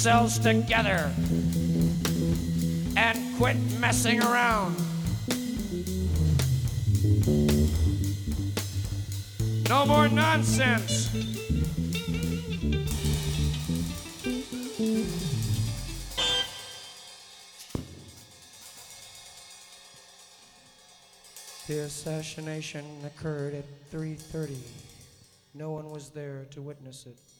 yourselves together and quit messing around. No more nonsense. The assassination occurred at 3:30. No one was there to witness it.